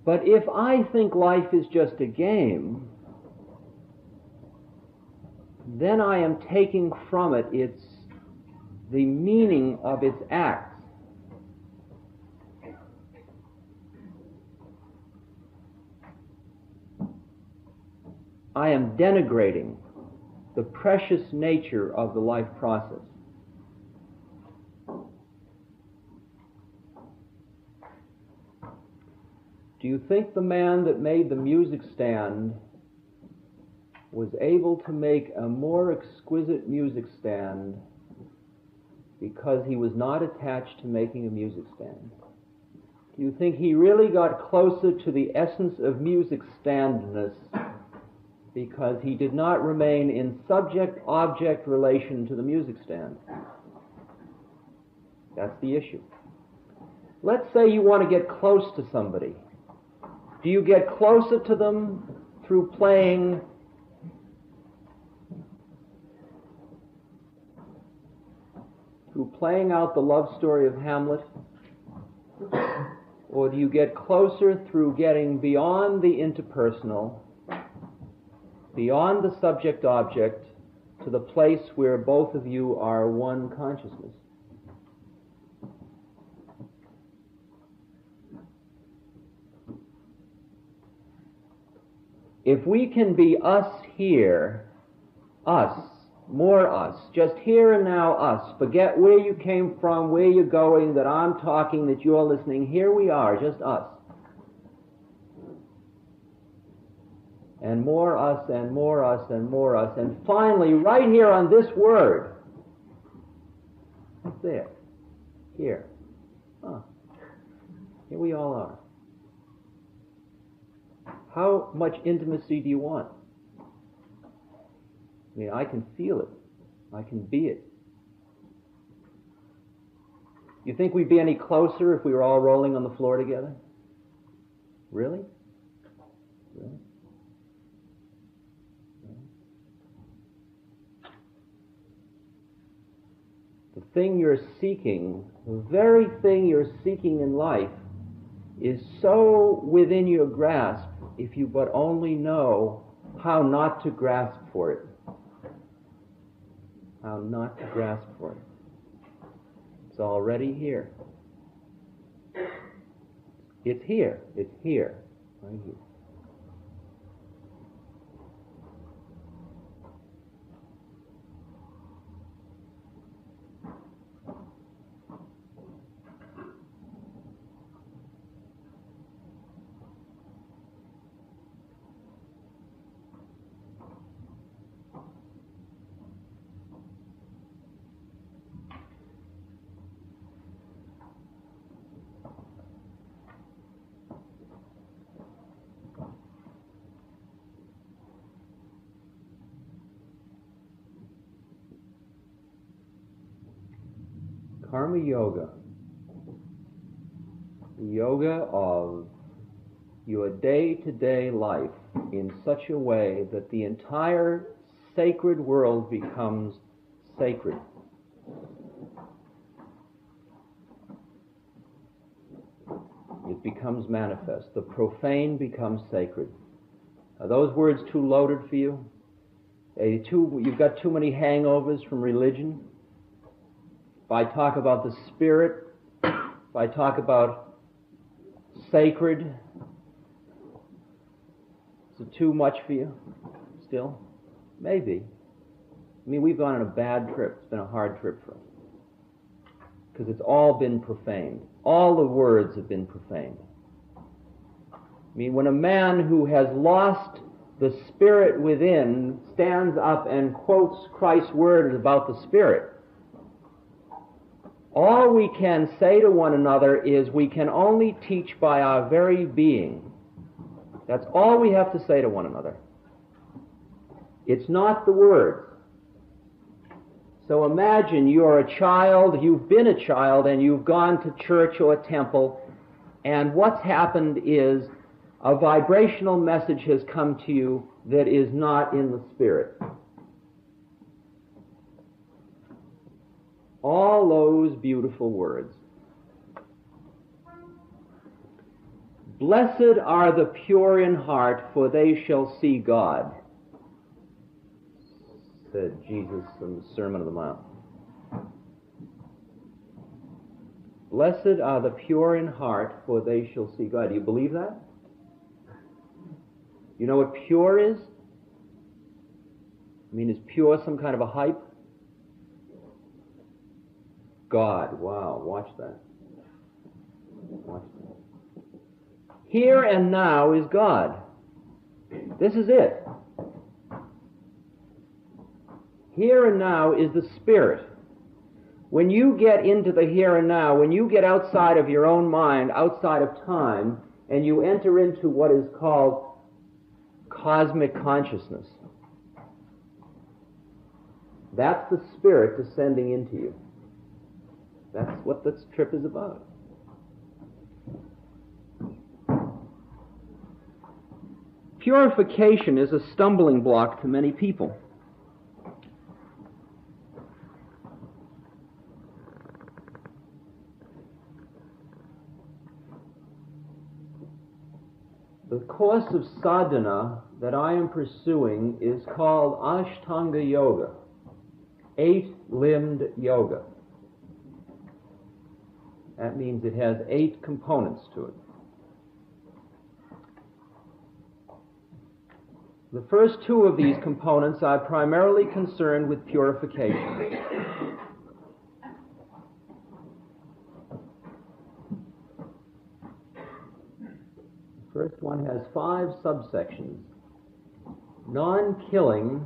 But if I think life is just a game, then I am taking from it the meaning of its acts. I am denigrating the precious nature of the life process. Do you think the man that made the music stand was able to make a more exquisite music stand because he was not attached to making a music stand? Do you think he really got closer to the essence of music standness because he did not remain in subject-object relation to the music stand? That's the issue. Let's say you want to get close to somebody. Do you get closer to them through playing out the love story of Hamlet? Or do you get closer through getting beyond the interpersonal, beyond the subject-object, to the place where both of you are one consciousness? If we can be us here, us, more us, just here and now us, forget where you came from, where you're going, that I'm talking, that you're listening, here we are, just us. And more us, and more us, and more us, and finally, right here on this word, right there, here, here we all are. How much intimacy do you want? I mean, I can feel it. I can be it. You think we'd be any closer if we were all rolling on the floor together? Really? Really? The thing you're seeking, the very thing you're seeking in life, is so within your grasp if you but only know how not to grasp for it. How not to grasp for it. It's already here. It's here. It's here. Right here. Karma Yoga, the yoga of your day-to-day life in such a way that the entire sacred world becomes sacred. It becomes manifest. The profane becomes sacred. Are those words too loaded for you? You've got too many hangovers from religion? If I talk about the spirit, if I talk about sacred, is it too much for you still? Maybe. I mean, we've gone on a bad trip. It's been a hard trip for us. Because it's all been profaned. All the words have been profaned. I mean, when a man who has lost the spirit within stands up and quotes Christ's words about the spirit, all we can say to one another is we can only teach by our very being. That's all we have to say to one another. It's not the words. So imagine you're a child, you've been a child, and you've gone to church or temple, and what's happened is a vibrational message has come to you that is not in the spirit. All those beautiful words. Blessed are the pure in heart, for they shall see God, said Jesus in the Sermon on the Mount. Blessed are the pure in heart, for they shall see God. Do you believe that? You know what pure is? I mean, is pure some kind of a hype? God. Wow, watch that. Watch that. Here and now is God. This is it. Here and now is the Spirit. When you get into the here and now, when you get outside of your own mind, outside of time, and you enter into what is called cosmic consciousness, that's the Spirit descending into you. That's what this trip is about. Purification is a stumbling block to many people. The course of sadhana that I am pursuing is called Ashtanga Yoga, 8-limbed yoga. That means it has 8 components to it. The first 2 of these components are primarily concerned with purification. The first one has 5 subsections: non-killing,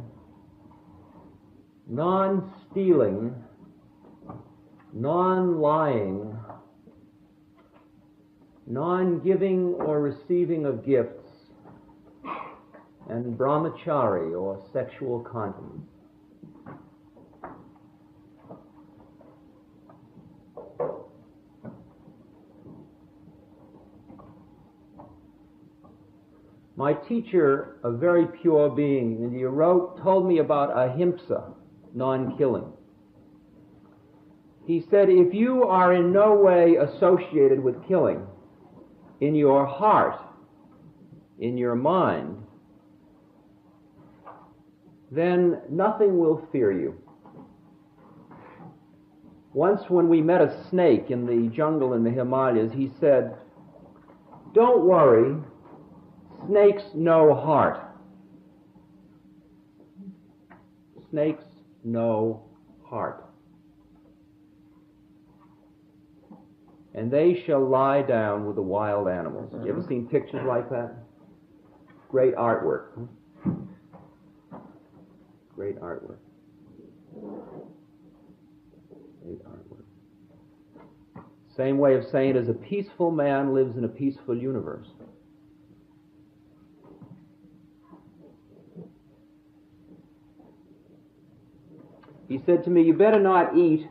non-stealing, non-lying, non-giving or receiving of gifts, and brahmachari, or sexual continence. My teacher, a very pure being, and he told me about ahimsa, non-killing. He said, if you are in no way associated with killing, in your heart, in your mind, then nothing will fear you. Once when we met a snake in the jungle in the Himalayas, he said, don't worry, snakes know heart. Snakes know heart. And they shall lie down with the wild animals. You ever seen pictures like that? Great artwork. Great artwork. Great artwork. Same way of saying it is, a peaceful man lives in a peaceful universe. He said to me, you better not eat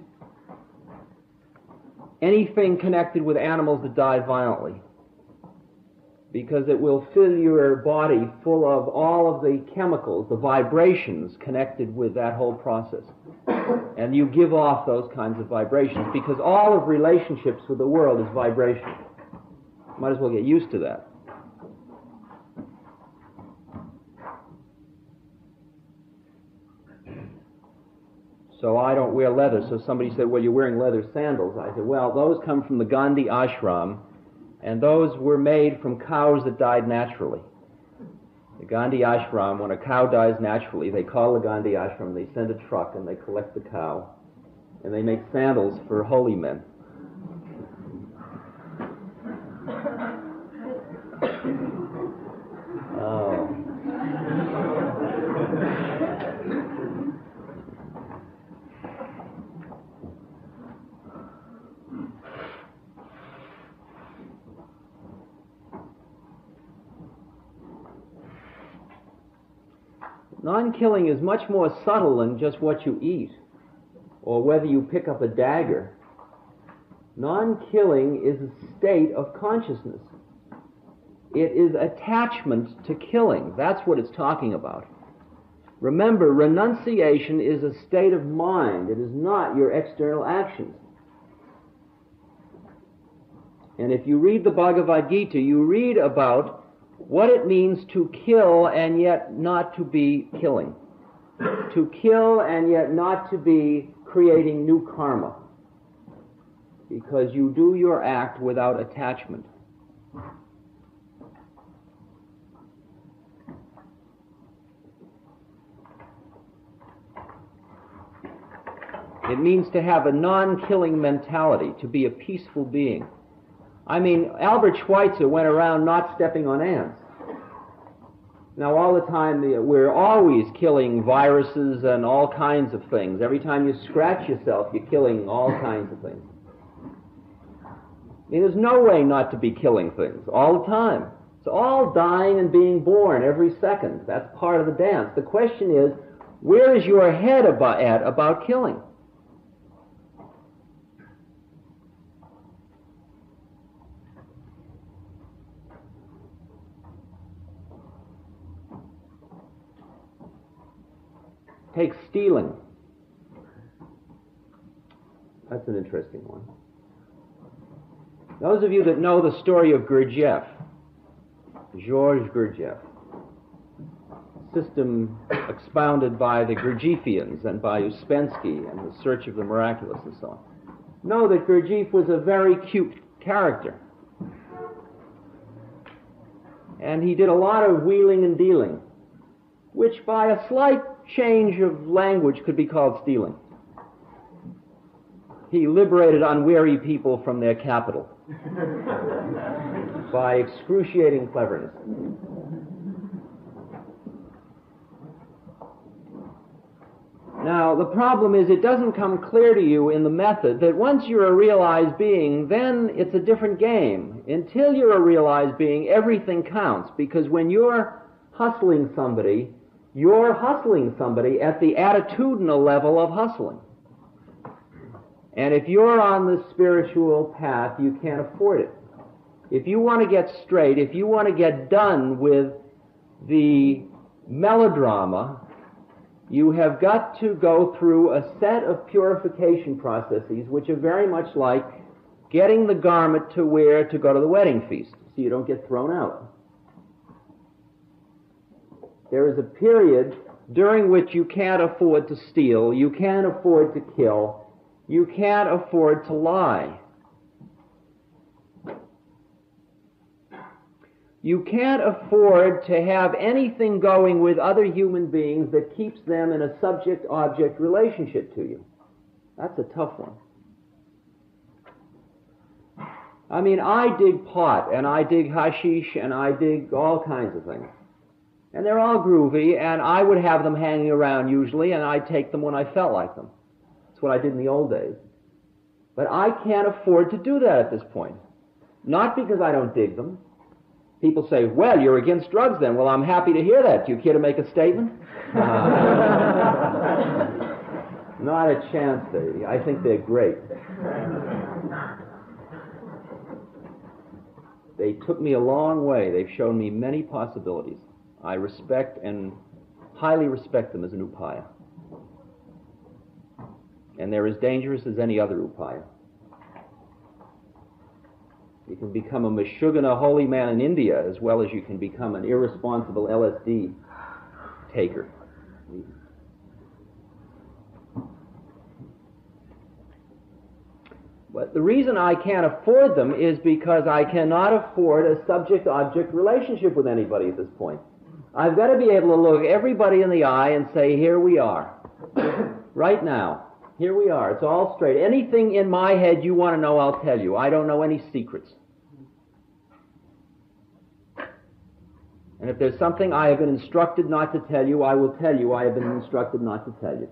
anything connected with animals that die violently, because it will fill your body full of all of the chemicals, the vibrations connected with that whole process. And you give off those kinds of vibrations, because all of relationships with the world is vibration. Might as well get used to that. So I don't wear leather. So somebody said, well, you're wearing leather sandals. I said, well, those come from the Gandhi ashram, and those were made from cows that died naturally. The Gandhi ashram, when a cow dies naturally, they call the Gandhi ashram, they send a truck, and they collect the cow, and they make sandals for holy men. Oh. Non-killing is much more subtle than just what you eat or whether you pick up a dagger. Non-killing is a state of consciousness. It is attachment to killing. That's what it's talking about. Remember, renunciation is a state of mind. It is not your external actions. And if you read the Bhagavad Gita, you read about what it means to kill and yet not to be killing. To kill and yet not to be creating new karma. Because you do your act without attachment. It means to have a non-killing mentality, to be a peaceful being. I mean, Albert Schweitzer went around not stepping on ants. Now, all the time, we're always killing viruses and all kinds of things. Every time you scratch yourself, you're killing all kinds of things. I mean, there's no way not to be killing things all the time. It's all dying and being born every second. That's part of the dance. The question is, where is your head about killing? Take stealing. That's an interesting one. Those of you that know the story of Gurdjieff, Georges Gurdjieff, system expounded by the Gurdjieffians and by Uspensky and the Search of the Miraculous and so on, know that Gurdjieff was a very cute character. And he did a lot of wheeling and dealing, which by a slight change of language could be called stealing. He liberated unwary people from their capital by excruciating cleverness. Now, the problem is it doesn't come clear to you in the method that once you're a realized being, then it's a different game. Until you're a realized being, everything counts, because when you're hustling somebody, you're hustling somebody at the attitudinal level of hustling. And if you're on the spiritual path, you can't afford it. If you want to get straight, if you want to get done with the melodrama, you have got to go through a set of purification processes which are very much like getting the garment to wear to go to the wedding feast, so you don't get thrown out. There is a period during which you can't afford to steal, you can't afford to kill, you can't afford to lie. You can't afford to have anything going with other human beings that keeps them in a subject-object relationship to you. That's a tough one. I mean, I dig pot, and I dig hashish, and I dig all kinds of things. And they're all groovy, and I would have them hanging around usually, and I'd take them when I felt like them. That's what I did in the old days. But I can't afford to do that at this point. Not because I don't dig them. People say, well, you're against drugs then. Well, I'm happy to hear that. Do you care to make a statement? Not a chance, baby. I think they're great. They took me a long way. They've shown me many possibilities. I respect and highly respect them as an upaya. And they're as dangerous as any other upaya. You can become a Mashugana holy man in India as well as you can become an irresponsible LSD taker. But the reason I can't afford them is because I cannot afford a subject-object relationship with anybody at this point. I've got to be able to look everybody in the eye and say, here we are. Right now. Here we are. It's all straight. Anything in my head you want to know, I'll tell you. I don't know any secrets. And if there's something I have been instructed not to tell you, I will tell you I have been instructed not to tell you.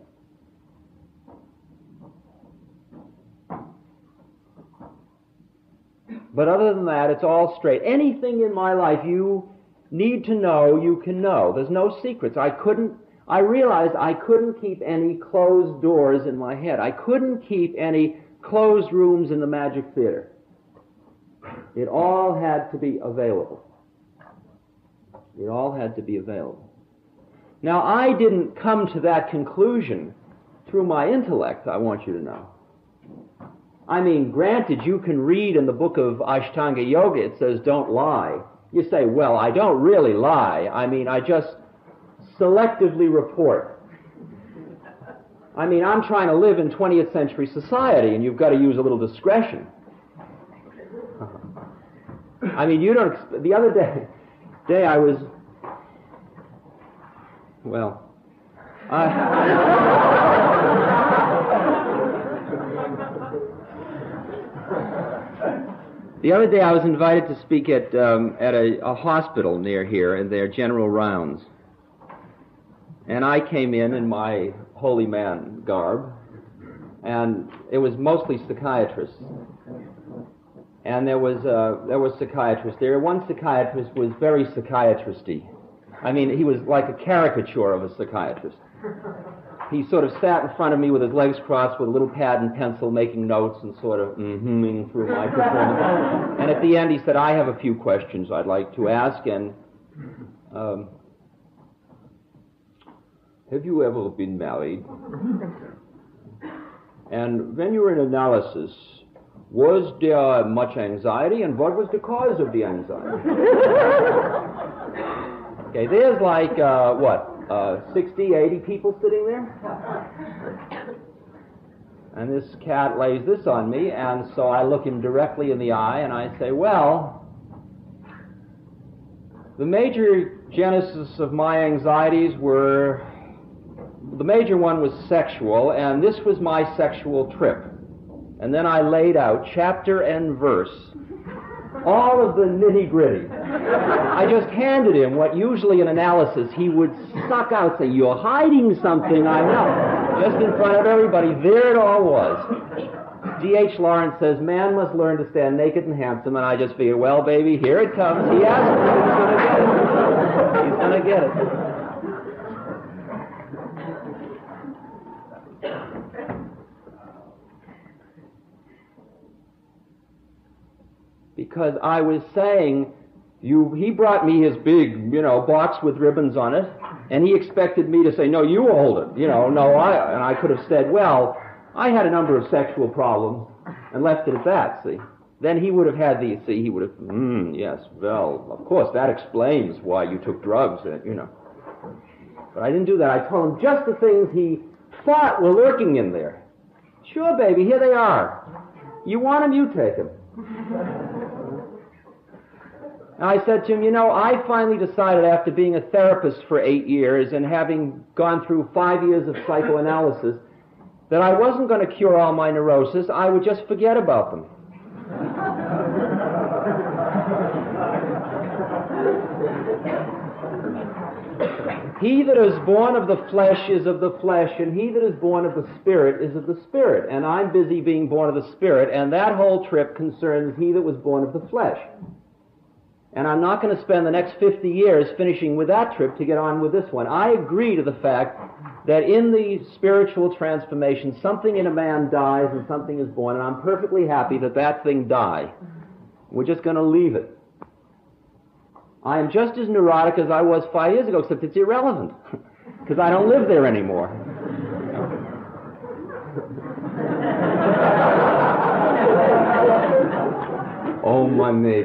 But other than that, it's all straight. Anything in my life you need to know, you can know. There's no secrets. I realized I couldn't keep any closed doors in my head. I couldn't keep any closed rooms in the Magic Theater. It all had to be available. It all had to be available. Now, I didn't come to that conclusion through my intellect, I want you to know. I mean, granted, you can read in the book of Ashtanga Yoga, it says don't lie. You say, well, I don't really lie. I mean, I just selectively report. I mean, I'm trying to live in 20th century society, and you've got to use a little discretion. I mean, you don't... The other day I was... Well... The other day I was invited to speak at a hospital near here in their general rounds. And I came in my holy man garb, and it was mostly psychiatrists. And there was psychiatrists there. One psychiatrist was very psychiatristy. I mean, he was like a caricature of a psychiatrist. He sort of sat in front of me with his legs crossed with a little pad and pencil making notes and sort of mm-hmming through my performance. And at the end he said, I have a few questions I'd like to ask, and have you ever been married? And when you were in analysis, was there much anxiety, and what was the cause of the anxiety? Okay, there's like, 60, 80 people sitting there? And this cat lays this on me, and so I look him directly in the eye, and I say, well, the major genesis of my anxieties were, the major one was sexual, and this was my sexual trip. And then I laid out, chapter and verse, all of the nitty-gritty. I just handed him what usually in analysis he would suck out, say, you're hiding something, I know. Just in front of everybody, there it all was. D.H. Lawrence says, man must learn to stand naked and handsome, and I just figured, well, baby, here it comes. He asked me, he's going to get it. He's going to get it. Because I was saying, he brought me his big, box with ribbons on it, and he expected me to say, no, you hold it, and I could have said, well, I had a number of sexual problems, and left it at that, see. Then he would have had he would have, yes, well, of course, that explains why you took drugs, But I didn't do that. I told him just the things he thought were lurking in there. Sure, baby, here they are. You want them, you take them. And I said to him, I finally decided after being a therapist for 8 years and having gone through 5 years of psychoanalysis that I wasn't going to cure all my neurosis, I would just forget about them. He that is born of the flesh is of the flesh, and he that is born of the Spirit is of the Spirit. And I'm busy being born of the Spirit, and that whole trip concerns he that was born of the flesh. And I'm not going to spend the next 50 years finishing with that trip to get on with this one. I agree to the fact that in the spiritual transformation, something in a man dies and something is born, and I'm perfectly happy that that thing die. We're just going to leave it. I am just as neurotic as I was 5 years ago, except it's irrelevant, because I don't live there anymore. Oh, my mate.